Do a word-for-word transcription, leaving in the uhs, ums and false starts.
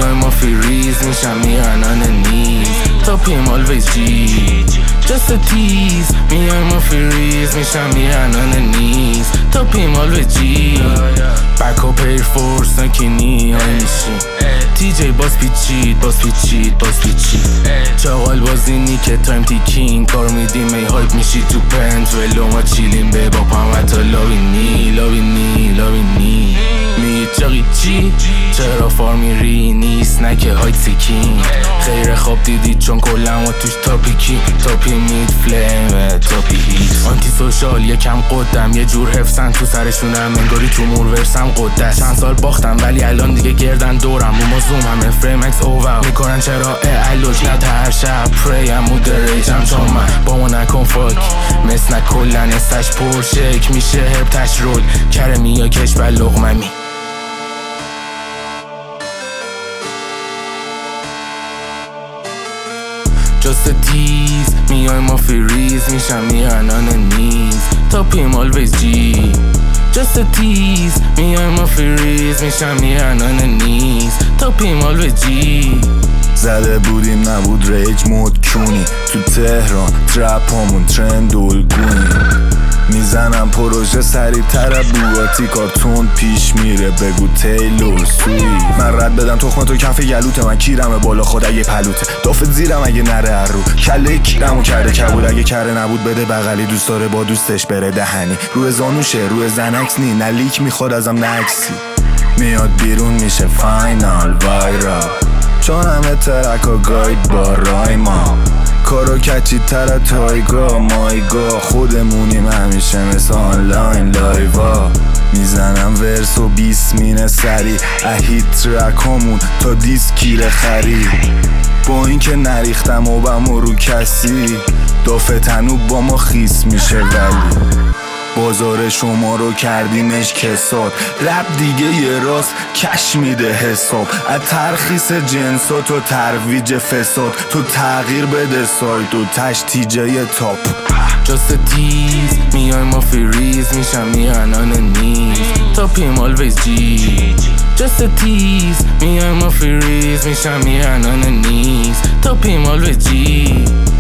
میای ما فریز میشم میرنن نیز تاپیم always G just a tease میای ما فریز میشم میرنن نیز تاپیم always G بکاپ ایر فورس نکنی های میشیم تی جی باز پیچید باز پیچید باز پیچید چاقال بازینی که تایم تیکین کار میدیم ای هایپ میشی تو پنت ولو ما چیلیم به با پامت لاوینی لاوینی لاوینی میچاقی چی؟ چرا فارمیری نیست نکه های سیکین خیر خواب دیدید چون کلا ما توش تاپیکی تاپی مید فلیم تاپی هیت آنتی سوشال یکم قدم یه جور حفظن تو سرشونم انگاری تو مور ورسم قدش چند سال باختم ولی الان دیگه گردن دورم و ما زوم همه فریم اکس اوور میکنن چرا علوش نه تا هر شب پریم مودریجم چون من با ما نکن فاک مثل نکلن استش پرشک میشه هرب تش رول کرمی یا کش بر لغممی just a tease میای ما فریز میشم میرنن نیز تاپیم always G just a tease میای ما فریز میشم میرنن نیز تاپیم always G زده بودیم نبود ریج مود کونی تو تهران ترپ همون ترند الگونی میزنم پروژه سریع تر بوگاتی کارتون پیش میره بگو تیلور سوی من رد بدم تخمه تو کف گلوته من کیرمه بالا خود اگه پلوته دافت زیرم اگه نره رو کله کیرمو کرده کبود اگه کره نبود بده بغلی دوست داره با دوستش بره دهنی روی زانوشه روی زنکس نی نه لیک میخواد ازم نکسی میاد بیرون میشه فاینال وایرال چون همه ترک و گاید با رای ما کارو کچی تر تایگا مایگا خودمونیم همیشه مثل آنلاین لایوا میزنم ورس و بیس مینه سری اهید ترک همون تا دیسکیر خری با این که نریختم و بمو رو کسی دافه تنو با ما خیس میشه ولی بازار شما رو کردیمش کساد رب دیگه یه راست کش میده حساب از ترخیص جنسات و ترویج فساد تو تغییر بده سایت و تشتیجه تاپ just a tease میای ما فریز میشم میرنن نیز تاپیم always G just a tease میای ما فریز میشم میرنن نیز تاپیم always G